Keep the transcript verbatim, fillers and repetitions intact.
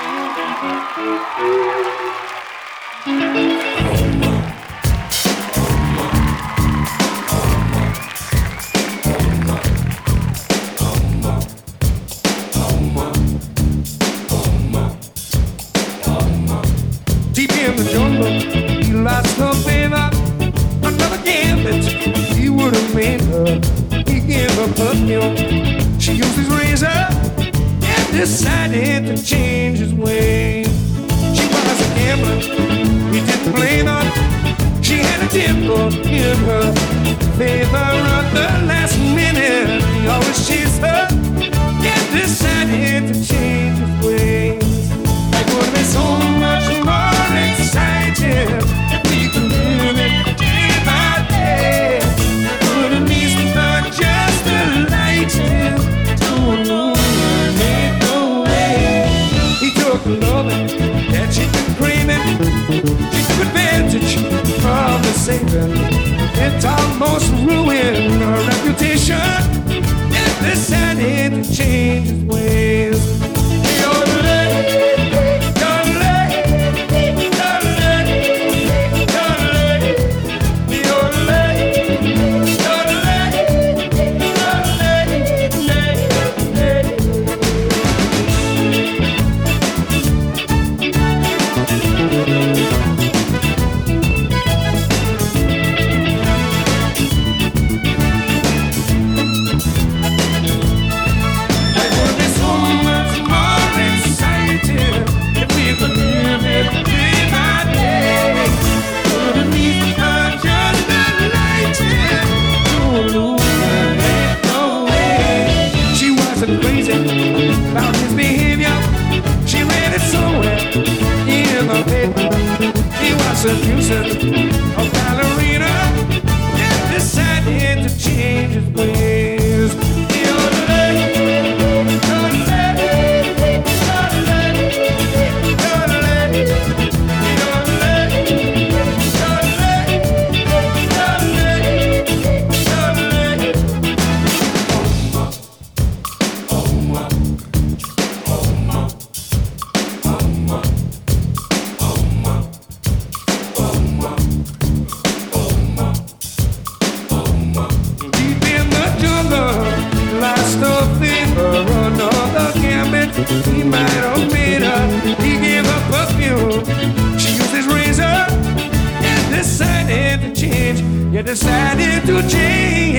Deep in the jungle, he lost her favor. Another gambit, he would have made her. He gave her perfume. She used his razor and decided to change his ways. She was a gambler, he didn't blame her. She had a dimple in her favor. At the last minute, he always chased her and decided to change his ways. It would be so much more exciting if we could live it day by day. Put a niece without just a light to a moon, ain't no way. He took the loving that she'd been craving. She took advantage of the saving. It almost ruined her reputation and decided to change his ways. About his behavior, she read it somewhere in the paper. He was seducing a ballerina and decided to change his ways. He might have made her, he gave her perfume. She used his razor and decided to change. You decided to change.